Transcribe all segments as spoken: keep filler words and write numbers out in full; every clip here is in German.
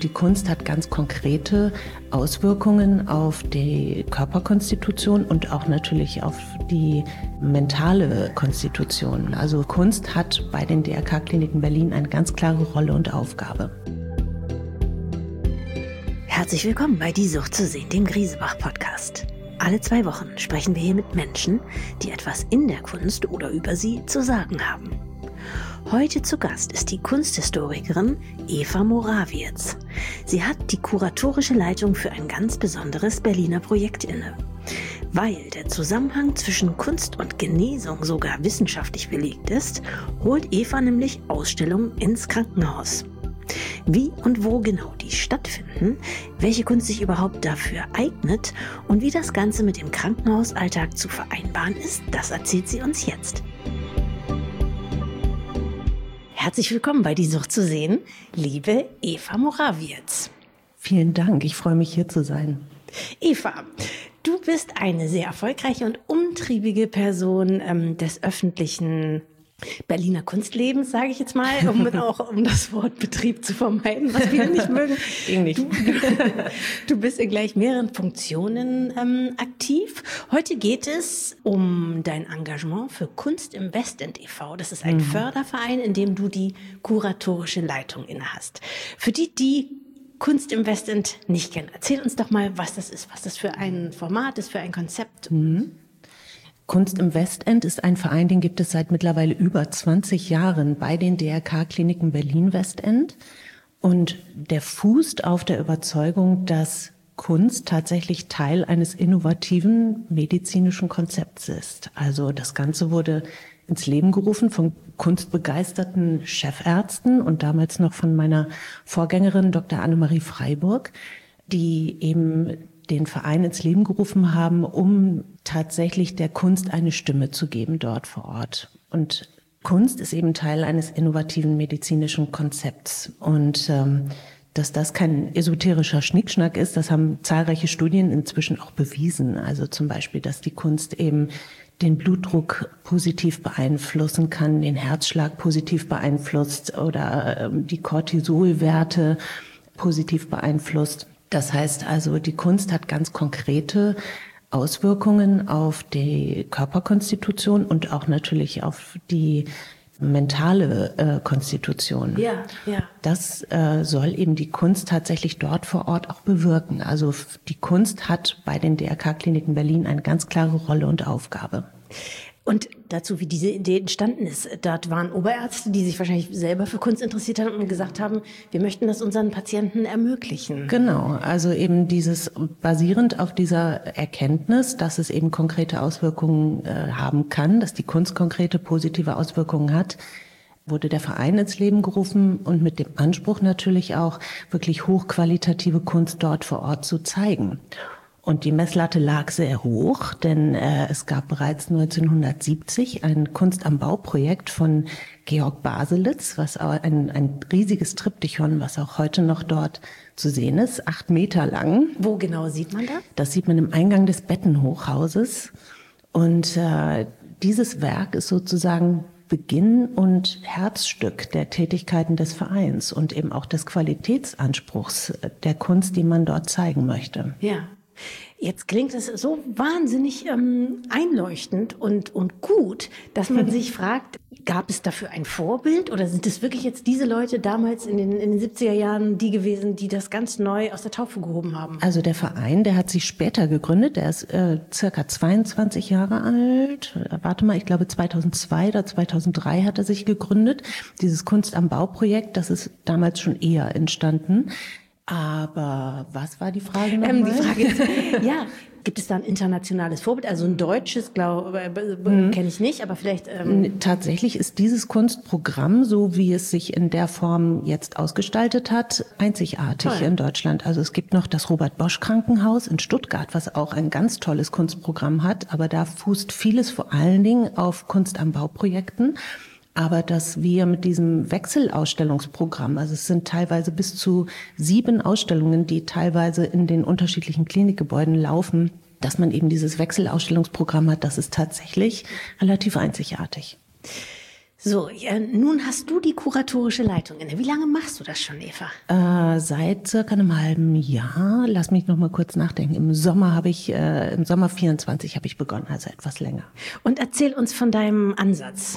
die Kunst hat ganz konkrete Auswirkungen auf die Körperkonstitution und auch natürlich auf die mentale Konstitution. Also Kunst hat bei den D R K-Kliniken Berlin eine ganz klare Rolle und Aufgabe. Herzlich willkommen bei Die Sucht zu sehen, dem Griesebach-Podcast. Alle zwei Wochen sprechen wir hier mit Menschen, die etwas in der Kunst oder über sie zu sagen haben. Heute zu Gast ist die Kunsthistorikerin Eva Morawietz. Sie hat die kuratorische Leitung für ein ganz besonderes Berliner Projekt inne. Weil der Zusammenhang zwischen Kunst und Genesung sogar wissenschaftlich belegt ist, holt Eva nämlich Ausstellungen ins Krankenhaus. Wie und wo genau die stattfinden, welche Kunst sich überhaupt dafür eignet und wie das Ganze mit dem Krankenhausalltag zu vereinbaren ist, das erzählt sie uns jetzt. Herzlich willkommen bei Die Sucht zu sehen, liebe Eva Morawietz. Vielen Dank, ich freue mich hier zu sein. Eva, du bist eine sehr erfolgreiche und umtriebige Person ähm, des öffentlichen Berliner Kunstlebens, sage ich jetzt mal, um auch um das Wort Betrieb zu vermeiden, was wir nicht mögen. Nicht. Du, du bist in gleich mehreren Funktionen ähm, aktiv. Heute geht es um dein Engagement für Kunst im Westend e V Das ist ein mhm. Förderverein, in dem du die kuratorische Leitung innehast. Für die, die Kunst im Westend nicht kennen, erzähl uns doch mal, was das ist, was das für ein Format ist, für ein Konzept. Mhm. Kunst im Westend ist ein Verein, den gibt es seit mittlerweile über zwanzig Jahren bei den D R K-Kliniken Berlin-Westend. Und der fußt auf der Überzeugung, dass Kunst tatsächlich Teil eines innovativen medizinischen Konzepts ist. Also das Ganze wurde ins Leben gerufen von kunstbegeisterten Chefärzten und damals noch von meiner Vorgängerin Doktor Annemarie Freiburg, die eben den Verein ins Leben gerufen haben, um tatsächlich der Kunst eine Stimme zu geben dort vor Ort. Und Kunst ist eben Teil eines innovativen medizinischen Konzepts. Und ähm, dass das kein esoterischer Schnickschnack ist, das haben zahlreiche Studien inzwischen auch bewiesen. Also zum Beispiel, dass die Kunst eben den Blutdruck positiv beeinflussen kann, den Herzschlag positiv beeinflusst oder ähm, die Cortisolwerte positiv beeinflusst. Das heißt also, die Kunst hat ganz konkrete Auswirkungen auf die Körperkonstitution und auch natürlich auf die mentale äh, Konstitution. Ja, ja. Das äh, soll eben die Kunst tatsächlich dort vor Ort auch bewirken. Also die Kunst hat bei den D R K-Kliniken Berlin eine ganz klare Rolle und Aufgabe. Und dazu, wie diese Idee entstanden ist, dort waren Oberärzte, die sich wahrscheinlich selber für Kunst interessiert haben und gesagt haben, wir möchten das unseren Patienten ermöglichen. Genau, also eben dieses basierend auf dieser Erkenntnis, dass es eben konkrete Auswirkungen äh, haben kann, dass die Kunst konkrete positive Auswirkungen hat, wurde der Verein ins Leben gerufen und mit dem Anspruch natürlich auch wirklich hochqualitative Kunst dort vor Ort zu zeigen. Und die Messlatte lag sehr hoch, denn äh, es gab bereits neunzehnhundertsiebzig ein Kunst am Bau-Projekt von Georg Baselitz, was auch ein, ein riesiges Triptychon, was auch heute noch dort zu sehen ist, acht Meter lang. Wo genau sieht man das? Das sieht man im Eingang des Bettenhochhauses. Und äh, dieses Werk ist sozusagen Beginn und Herzstück der Tätigkeiten des Vereins und eben auch des Qualitätsanspruchs der Kunst, die man dort zeigen möchte. Ja. Jetzt klingt es so wahnsinnig ähm, einleuchtend und, und gut, dass man sich fragt, gab es dafür ein Vorbild oder sind es wirklich jetzt diese Leute damals in den, in den siebziger Jahren die gewesen, die das ganz neu aus der Taufe gehoben haben? Also der Verein, der hat sich später gegründet, der ist äh, circa zweiundzwanzig Jahre alt. Warte mal, ich glaube zweitausendzwei oder zweitausenddrei hat er sich gegründet. Dieses Kunst am Bau-Projekt, das ist damals schon eher entstanden. Aber was war die Frage nochmal? Ähm, die Frage ist, ja, gibt es da ein internationales Vorbild? Also ein deutsches, glaube äh, mhm. kenne ich nicht, aber vielleicht... Ähm Tatsächlich ist dieses Kunstprogramm, so wie es sich in der Form jetzt ausgestaltet hat, einzigartig Toll. in Deutschland. Also es gibt noch das Robert-Bosch-Krankenhaus in Stuttgart, was auch ein ganz tolles Kunstprogramm hat, aber da fußt vieles vor allen Dingen auf Kunst am Bau-Projekten. Aber dass wir mit diesem Wechselausstellungsprogramm, also es sind teilweise bis zu sieben Ausstellungen, die teilweise in den unterschiedlichen Klinikgebäuden laufen, dass man eben dieses Wechselausstellungsprogramm hat, das ist tatsächlich relativ einzigartig. So, ja, nun hast du die kuratorische Leitung inne. Wie lange machst du das schon, Eva? Äh, seit circa einem halben Jahr. Lass mich noch mal kurz nachdenken. Im Sommer habe ich, äh, im Sommer vierundzwanzig habe ich begonnen, also etwas länger. Und erzähl uns von deinem Ansatz.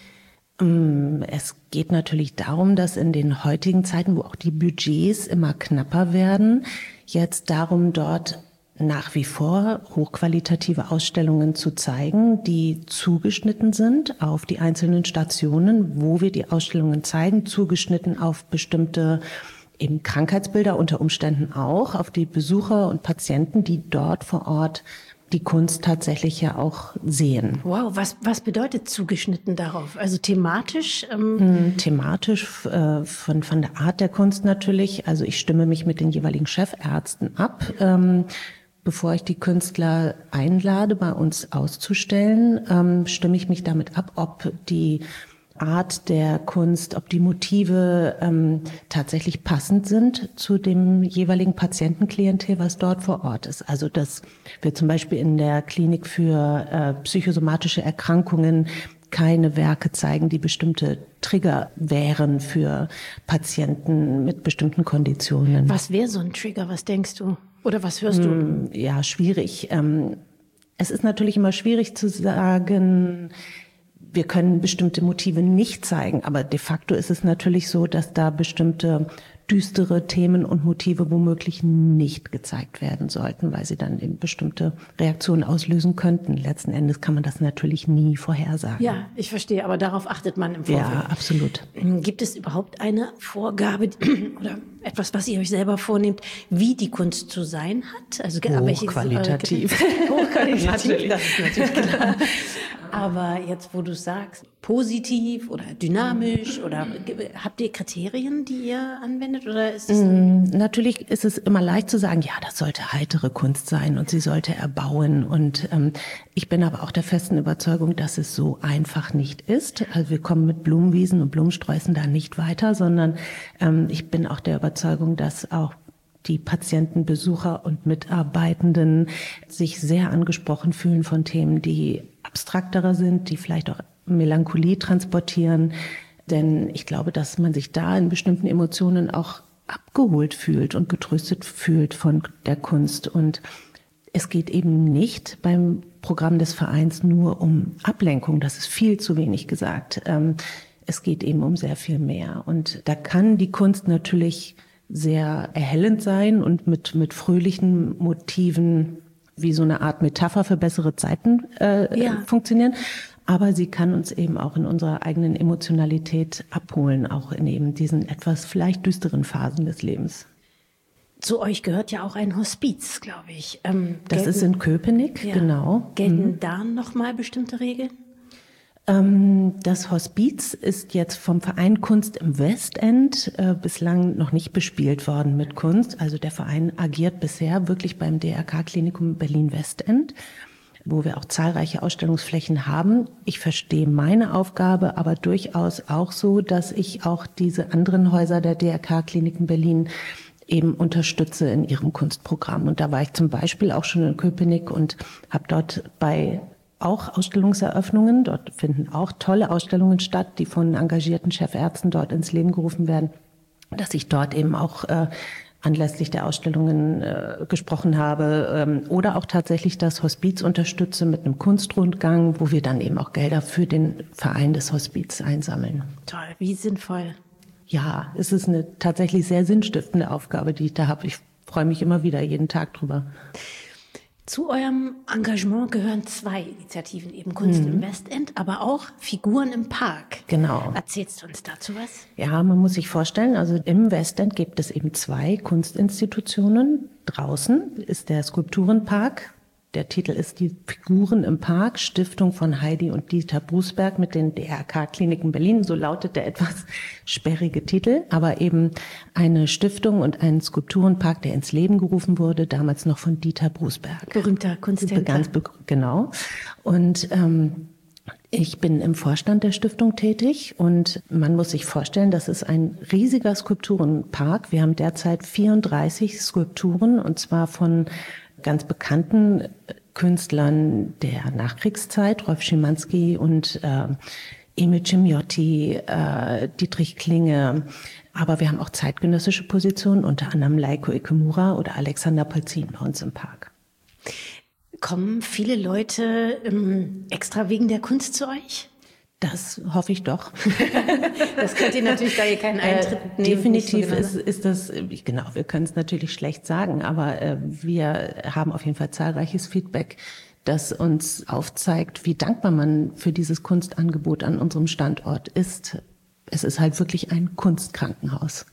Es geht natürlich darum, dass in den heutigen Zeiten, wo auch die Budgets immer knapper werden, jetzt darum, dort nach wie vor hochqualitative Ausstellungen zu zeigen, die zugeschnitten sind auf die einzelnen Stationen, wo wir die Ausstellungen zeigen, zugeschnitten auf bestimmte eben Krankheitsbilder, unter Umständen auch auf die Besucher und Patienten, die dort vor Ort die Kunst tatsächlich ja auch sehen. Wow, was, was bedeutet zugeschnitten darauf? Also thematisch? Ähm Thematisch äh, von, von der Art der Kunst natürlich. Also ich stimme mich mit den jeweiligen Chefärzten ab, ähm, bevor ich die Künstler einlade, bei uns auszustellen, ähm, stimme ich mich damit ab, ob die Art der Kunst, ob die Motive ähm, tatsächlich passend sind zu dem jeweiligen Patientenklientel, was dort vor Ort ist. Also dass wir zum Beispiel in der Klinik für äh, psychosomatische Erkrankungen keine Werke zeigen, die bestimmte Trigger wären für Patienten mit bestimmten Konditionen. Was wäre so ein Trigger? Was denkst du? Oder was hörst du? Ja, schwierig. Es ist natürlich immer schwierig zu sagen, wir können bestimmte Motive nicht zeigen, aber de facto ist es natürlich so, dass da bestimmte düstere Themen und Motive womöglich nicht gezeigt werden sollten, weil sie dann eben bestimmte Reaktionen auslösen könnten. Letzten Endes kann man das natürlich nie vorhersagen. Ja, ich verstehe, aber darauf achtet man im Vorfeld. Ja, absolut. Gibt es überhaupt eine Vorgabe oder etwas, was ihr euch selber vornehmt, wie die Kunst zu sein hat? Also hochqualitativ. Hochqualitativ, natürlich. Das ist natürlich klar. Aber jetzt, wo du sagst, positiv oder dynamisch oder habt ihr Kriterien, die ihr anwendet oder ist es Natürlich ist es immer leicht zu sagen, ja, das sollte heitere Kunst sein und sie sollte erbauen. Und ähm, ich bin aber auch der festen Überzeugung, dass es so einfach nicht ist. Also wir kommen mit Blumenwiesen und Blumensträußen da nicht weiter, sondern ähm, ich bin auch der Überzeugung, dass auch die Patienten, Besucher und Mitarbeitenden sich sehr angesprochen fühlen von Themen, die abstrakterer sind, die vielleicht auch Melancholie transportieren. Denn ich glaube, dass man sich da in bestimmten Emotionen auch abgeholt fühlt und getröstet fühlt von der Kunst. Und es geht eben nicht beim Programm des Vereins nur um Ablenkung. Das ist viel zu wenig gesagt. Es geht eben um sehr viel mehr. Und da kann die Kunst natürlich sehr erhellend sein und mit, mit fröhlichen Motiven wie so eine Art Metapher für bessere Zeiten äh, ja. funktionieren. Aber sie kann uns eben auch in unserer eigenen Emotionalität abholen, auch in eben diesen etwas vielleicht düsteren Phasen des Lebens. Zu euch gehört ja auch ein Hospiz, glaube ich. Ähm, das gelten, ist in Köpenick, ja. genau. Gelten mhm. da nochmal bestimmte Regeln? Das Hospiz ist jetzt vom Verein Kunst im Westend äh, bislang noch nicht bespielt worden mit Kunst. Also der Verein agiert bisher wirklich beim D R K-Klinikum Berlin-Westend, wo wir auch zahlreiche Ausstellungsflächen haben. Ich verstehe meine Aufgabe aber durchaus auch so, dass ich auch diese anderen Häuser der D R K-Kliniken Berlin eben unterstütze in ihrem Kunstprogramm. Und da war ich zum Beispiel auch schon in Köpenick und habe dort bei auch Ausstellungseröffnungen. Dort finden auch tolle Ausstellungen statt, die von engagierten Chefärzten dort ins Leben gerufen werden, dass ich dort eben auch äh, anlässlich der Ausstellungen äh, gesprochen habe ähm, oder auch tatsächlich das Hospiz unterstütze mit einem Kunstrundgang, wo wir dann eben auch Gelder für den Verein des Hospiz einsammeln. Toll, wie sinnvoll. Ja, es ist eine tatsächlich sehr sinnstiftende Aufgabe, die ich da habe. Ich freue mich immer wieder jeden Tag drüber. Zu eurem Engagement gehören zwei Initiativen, eben Kunst mhm. im Westend, aber auch Figuren im Park. Genau. Erzählst du uns dazu was? Ja, man muss sich vorstellen, also im Westend gibt es eben zwei Kunstinstitutionen. Draußen ist der Skulpturenpark. Der Titel ist die Figuren im Park, Stiftung von Heidi und Dieter Brusberg mit den D R K-Kliniken Berlin. So lautet der etwas sperrige Titel, aber eben eine Stiftung und ein Skulpturenpark, der ins Leben gerufen wurde, damals noch von Dieter Brusberg. Berühmter Kunsthändler. Ganz be- genau. Und ähm, ich bin im Vorstand der Stiftung tätig und man muss sich vorstellen, das ist ein riesiger Skulpturenpark. Wir haben derzeit vierunddreißig Skulpturen und zwar von ganz bekannten Künstlern der Nachkriegszeit, Rolf Schimanski und äh, Emil Cimiotti, äh, Dietrich Klinge, aber wir haben auch zeitgenössische Positionen, unter anderem Leiko Ikemura oder Alexander Polzin bei uns im Park. Kommen viele Leute ähm, extra wegen der Kunst zu euch? Das hoffe ich doch. Das könnt ihr natürlich, da ihr keinen Eintritt äh, nehmen. Definitiv so genau. ist, ist das, genau, wir können es natürlich schlecht sagen, aber äh, wir haben auf jeden Fall zahlreiches Feedback, das uns aufzeigt, wie dankbar man für dieses Kunstangebot an unserem Standort ist. Es ist halt wirklich ein Kunstkrankenhaus.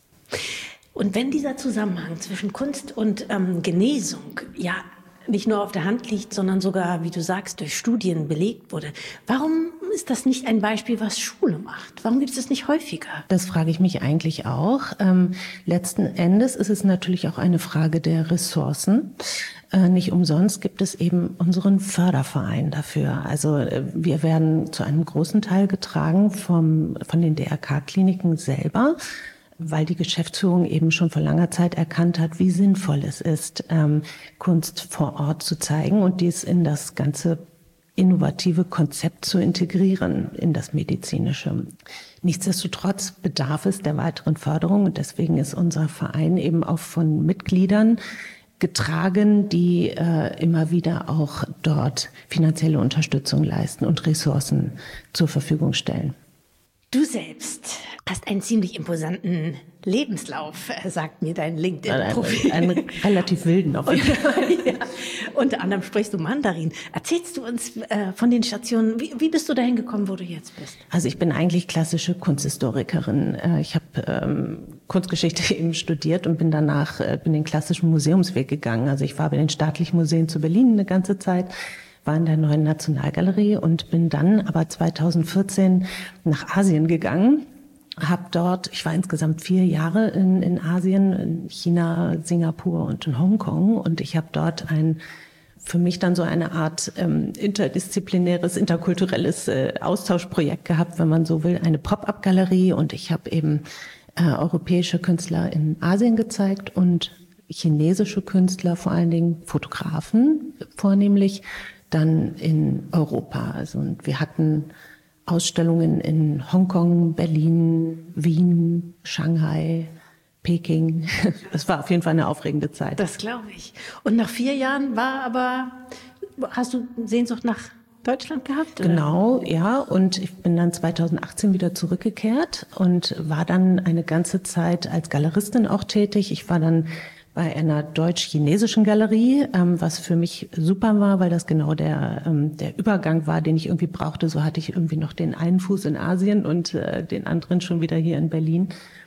Und wenn dieser Zusammenhang zwischen Kunst und ähm, Genesung ja nicht nur auf der Hand liegt, sondern sogar, wie du sagst, durch Studien belegt wurde, warum ist das nicht ein Beispiel, was Schule macht? Warum gibt es das nicht häufiger? Das frage ich mich eigentlich auch. Ähm, letzten Endes ist es natürlich auch eine Frage der Ressourcen. Äh, nicht umsonst gibt es eben unseren Förderverein dafür. Also äh, wir werden zu einem großen Teil getragen vom, von den D R K-Kliniken selber, weil die Geschäftsführung eben schon vor langer Zeit erkannt hat, wie sinnvoll es ist, ähm, Kunst vor Ort zu zeigen und dies in das ganze innovative Konzept zu integrieren, in das medizinische. Nichtsdestotrotz bedarf es der weiteren Förderung und deswegen ist unser Verein eben auch von Mitgliedern getragen, die äh, immer wieder auch dort finanzielle Unterstützung leisten und Ressourcen zur Verfügung stellen. Du selbst hast einen ziemlich imposanten Lebenslauf, sagt mir dein LinkedIn-Profil. Einen, einen relativ wilden auf jeden Fall. Ja. Unter anderem sprichst du Mandarin. Erzählst du uns äh, von den Stationen, wie, wie bist du dahin gekommen, wo du jetzt bist? Also ich bin eigentlich klassische Kunsthistorikerin. Ich habe ähm, Kunstgeschichte eben studiert und bin danach äh, bin den klassischen Museumsweg gegangen. Also ich war bei den staatlichen Museen zu Berlin eine ganze Zeit, war in der Neuen Nationalgalerie und bin dann aber zweitausendvierzehn nach Asien gegangen. Hab dort, ich war insgesamt vier Jahre in, in Asien, in China, Singapur und in Hongkong. Und ich habe dort ein, für mich dann so eine Art ähm, interdisziplinäres, interkulturelles äh, Austauschprojekt gehabt, wenn man so will, eine Pop-up-Galerie. Und ich habe eben äh, europäische Künstler in Asien gezeigt und chinesische Künstler, vor allen Dingen Fotografen vornehmlich, dann in Europa. Also und wir hatten Ausstellungen in Hongkong, Berlin, Wien, Shanghai, Peking. Das war auf jeden Fall eine aufregende Zeit. Das glaube ich. Und nach vier Jahren war aber, hast du Sehnsucht nach Deutschland gehabt? Oder? Genau, ja. Und ich bin dann zweitausendachtzehn wieder zurückgekehrt und war dann eine ganze Zeit als Galeristin auch tätig. Ich war dann bei einer deutsch-chinesischen Galerie, ähm, was für mich super war, weil das genau der ähm, der Übergang war, den ich irgendwie brauchte. So hatte ich irgendwie noch den einen Fuß in Asien und äh, den anderen schon wieder hier in Berlin.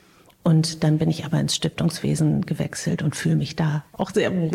Und dann bin ich aber ins Stiftungswesen gewechselt und fühle mich da auch sehr wohl.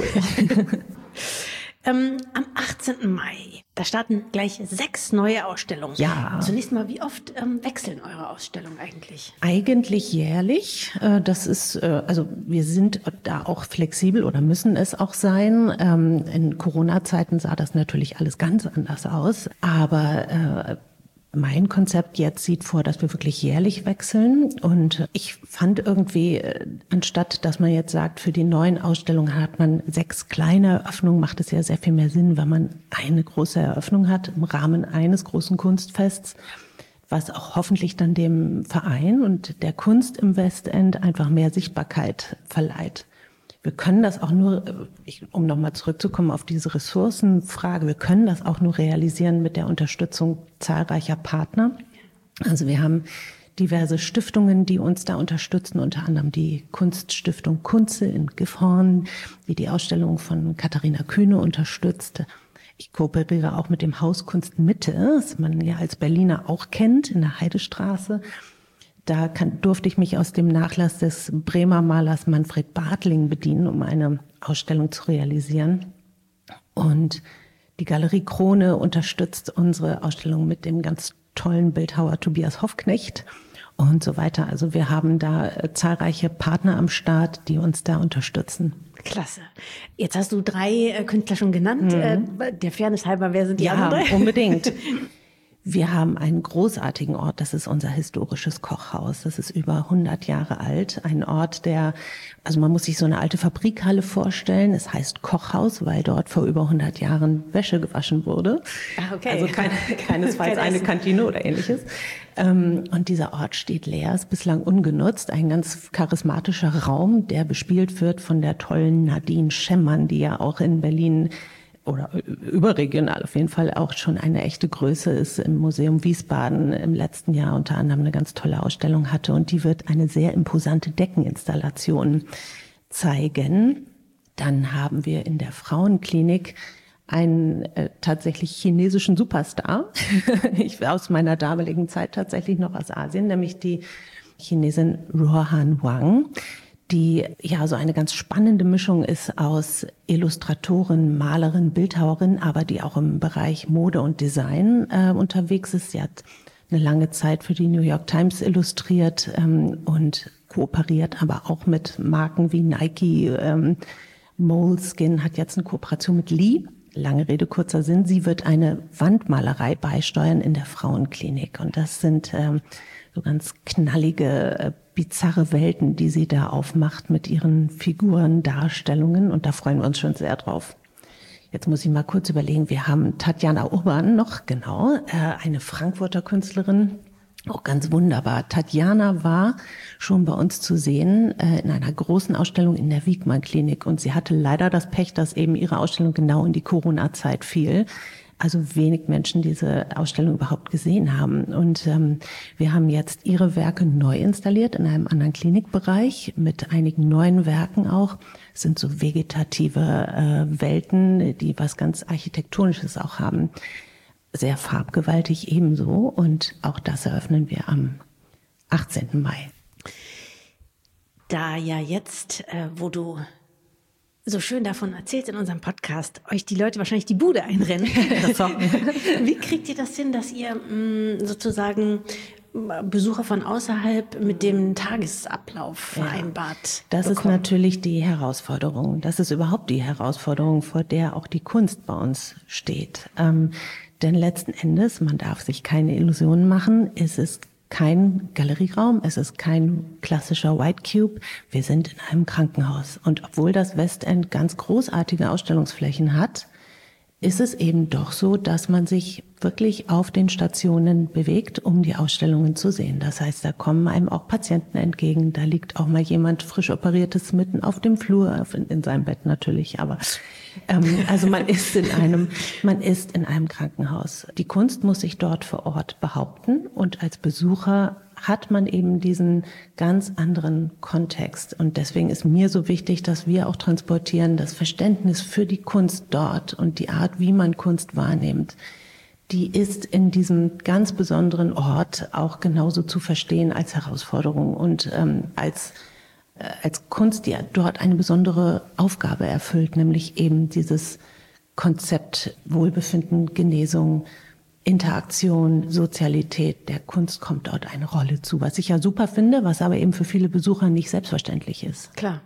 Ähm, am achtzehnten Mai, da starten gleich sechs neue Ausstellungen. Ja. Zunächst mal, wie oft ähm, wechseln eure Ausstellungen eigentlich? Eigentlich jährlich. Äh, das ist, äh, also wir sind da auch flexibel oder müssen es auch sein. Ähm, in Corona-Zeiten sah das natürlich alles ganz anders aus. Aber äh, mein Konzept jetzt sieht vor, dass wir wirklich jährlich wechseln. Und ich fand irgendwie, anstatt dass man jetzt sagt, für die neuen Ausstellungen hat man sechs kleine Eröffnungen, macht es ja sehr viel mehr Sinn, wenn man eine große Eröffnung hat im Rahmen eines großen Kunstfests, was auch hoffentlich dann dem Verein und der Kunst im Westend einfach mehr Sichtbarkeit verleiht. Wir können das auch nur, um nochmal zurückzukommen auf diese Ressourcenfrage, wir können das auch nur realisieren mit der Unterstützung zahlreicher Partner. Also wir haben diverse Stiftungen, die uns da unterstützen, unter anderem die Kunststiftung Kunze in Gifhorn, die die Ausstellung von Katharina Kühne unterstützt. Ich kooperiere auch mit dem Haus Kunst Mitte, das man ja als Berliner auch kennt, in der Heidestraße. Da kann, durfte ich mich aus dem Nachlass des Bremer Malers Manfred Bartling bedienen, um eine Ausstellung zu realisieren. Und die Galerie Krone unterstützt unsere Ausstellung mit dem ganz tollen Bildhauer Tobias Hoffknecht und so weiter. Also wir haben da äh, zahlreiche Partner am Start, die uns da unterstützen. Klasse. Jetzt hast du drei äh, Künstler schon genannt. Mhm. Äh, der Fairness halber, wer sind die ja, anderen? Ja, unbedingt. Wir haben einen großartigen Ort, das ist unser historisches Kochhaus. Das ist über hundert Jahre alt. Ein Ort, der, also man muss sich so eine alte Fabrikhalle vorstellen. Es heißt Kochhaus, weil dort vor über hundert Jahren Wäsche gewaschen wurde. Ah, okay. Also kein, keinesfalls Kein eine Essen. Kantine oder ähnliches. Und dieser Ort steht leer, ist bislang ungenutzt. Ein ganz charismatischer Raum, der bespielt wird von der tollen Nadine Schemmern, die ja auch in Berlin oder überregional auf jeden Fall auch schon eine echte Größe ist, im Museum Wiesbaden im letzten Jahr unter anderem eine ganz tolle Ausstellung hatte, und die wird eine sehr imposante Deckeninstallation zeigen. Dann haben wir in der Frauenklinik einen äh, tatsächlich chinesischen Superstar, ich aus meiner damaligen Zeit tatsächlich noch aus Asien, nämlich die Chinesin Ruohan Wang, die ja so eine ganz spannende Mischung ist aus Illustratorin, Malerin, Bildhauerin, aber die auch im Bereich Mode und Design äh, unterwegs ist. Sie hat eine lange Zeit für die New York Times illustriert ähm, und kooperiert aber auch mit Marken wie Nike. Ähm, Moleskine hat jetzt eine Kooperation mit Lee. Lange Rede, kurzer Sinn. Sie wird eine Wandmalerei beisteuern in der Frauenklinik. Und das sind ähm, so ganz knallige, äh, bizarre Welten, die sie da aufmacht mit ihren Figuren, Darstellungen. Und da freuen wir uns schon sehr drauf. Jetzt muss ich mal kurz überlegen. Wir haben Tatjana Urban noch, genau, äh, eine Frankfurter Künstlerin. Auch ganz wunderbar. Tatjana war schon bei uns zu sehen äh, in einer großen Ausstellung in der Wiegmann-Klinik. Und sie hatte leider das Pech, dass eben ihre Ausstellung genau in die Corona-Zeit fiel. Also wenig Menschen diese Ausstellung überhaupt gesehen haben. Und ähm, wir haben jetzt ihre Werke neu installiert in einem anderen Klinikbereich mit einigen neuen Werken auch. Es sind so vegetative äh, Welten, die was ganz Architektonisches auch haben. Sehr farbgewaltig ebenso. Und auch das eröffnen wir am achtzehnten Mai. Da ja jetzt, äh, wo du so schön davon erzählst in unserem Podcast, euch die Leute wahrscheinlich die Bude einrennen. Wie kriegt ihr das hin, dass ihr mh, sozusagen Besucher von außerhalb mit dem Tagesablauf vereinbart ja, das bekommen? ist natürlich die Herausforderung. Das ist überhaupt die Herausforderung, vor der auch die Kunst bei uns steht. Ähm, denn letzten Endes, man darf sich keine Illusionen machen, es ist kein Galerieraum, es ist kein klassischer White Cube. Wir sind in einem Krankenhaus. Und obwohl das Westend ganz großartige Ausstellungsflächen hat, ist es eben doch so, dass man sich wirklich auf den Stationen bewegt, um die Ausstellungen zu sehen. Das heißt, da kommen einem auch Patienten entgegen. Da liegt auch mal jemand frisch Operiertes mitten auf dem Flur, in, in seinem Bett natürlich. Aber ähm, also man ist in einem, man ist in einem Krankenhaus. Die Kunst muss sich dort vor Ort behaupten, und als Besucher hat man eben diesen ganz anderen Kontext. Und deswegen ist mir so wichtig, dass wir auch transportieren, das Verständnis für die Kunst dort und die Art, wie man Kunst wahrnimmt, die ist in diesem ganz besonderen Ort auch genauso zu verstehen als Herausforderung und ähm, als, äh, als Kunst, die dort eine besondere Aufgabe erfüllt, nämlich eben dieses Konzept Wohlbefinden, Genesung, Interaktion, Sozialität, der Kunst kommt dort eine Rolle zu, was ich ja super finde, was aber eben für viele Besucher nicht selbstverständlich ist. Klar.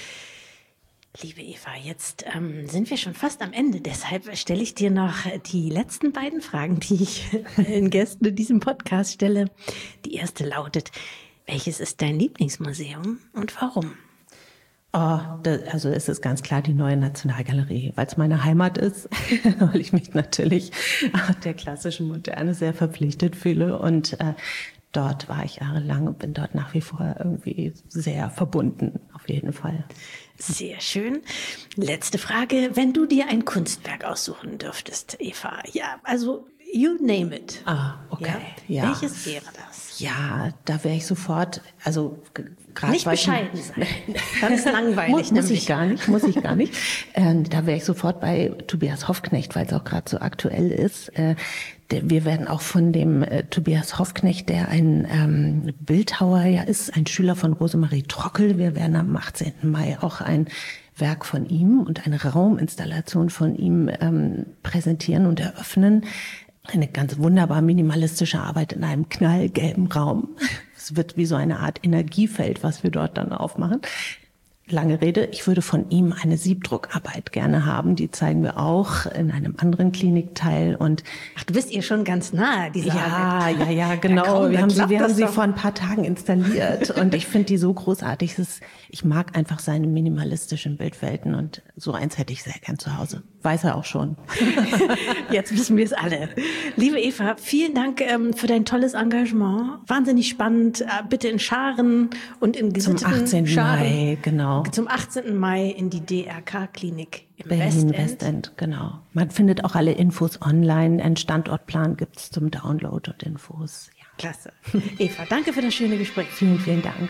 Liebe Eva, jetzt ähm, sind wir schon fast am Ende. Deshalb stelle ich dir noch die letzten beiden Fragen, die ich den Gästen in diesem Podcast stelle. Die erste lautet: Welches ist dein Lieblingsmuseum und warum? Oh, das, also es ist ganz klar die Neue Nationalgalerie, weil es meine Heimat ist, weil ich mich natürlich der klassischen Moderne sehr verpflichtet fühle, und äh, dort war ich jahrelang und bin dort nach wie vor irgendwie sehr verbunden, auf jeden Fall. Sehr schön. Letzte Frage: Wenn du dir ein Kunstwerk aussuchen dürftest, Eva, ja, also you name it. Ah, okay. Ja? Ja. Welches wäre das? Ja, da wäre ich sofort, also gerade Nicht bescheiden sein. Ganz langweilig. muss, muss ich gar nicht, muss ich gar nicht. äh, da wäre ich sofort bei Tobias Hoffknecht, weil es auch gerade so aktuell ist. Äh, der, wir werden auch von dem äh, Tobias Hoffknecht, der ein ähm, Bildhauer ja ist, ein Schüler von Rosemarie Trockel. Wir werden am achtzehnten Mai auch ein Werk von ihm und eine Rauminstallation von ihm ähm, präsentieren und eröffnen. Eine ganz wunderbar minimalistische Arbeit in einem knallgelben Raum. Es wird wie so eine Art Energiefeld, was wir dort dann aufmachen. Lange Rede, ich würde von ihm eine Siebdruckarbeit gerne haben. Die zeigen wir auch in einem anderen Klinikteil. Und ach, du bist ihr schon ganz nahe, diese ja, Arbeit. Ja, ja, genau. Ja, kaum, wir haben sie, wir haben sie doch. vor ein paar Tagen installiert und ich finde die so großartig. Ist, ich mag einfach seine minimalistischen Bildwelten und so eins hätte ich sehr gern zu Hause. Weiß er auch schon. Jetzt wissen wir es alle. Liebe Eva, vielen Dank ähm, für dein tolles Engagement. Wahnsinnig spannend. Äh, bitte in Scharen und in gesitteten Zum achtzehnten Scharen. Mai, genau. Zum achtzehnten Mai in die D R K-Klinik im Berlin Westend. Westend, genau. Man findet auch alle Infos online. Einen Standortplan gibt's zum Download und Infos. Ja. Klasse. Eva, danke für das schöne Gespräch. Vielen, vielen Dank.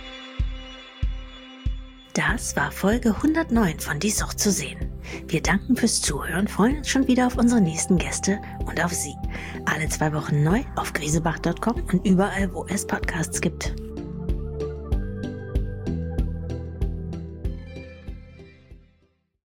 Das war Folge hundertneun von Die Sucht zu sehen. Wir danken fürs Zuhören, freuen uns schon wieder auf unsere nächsten Gäste und auf Sie. Alle zwei Wochen neu auf griesebach Punkt com und überall, wo es Podcasts gibt.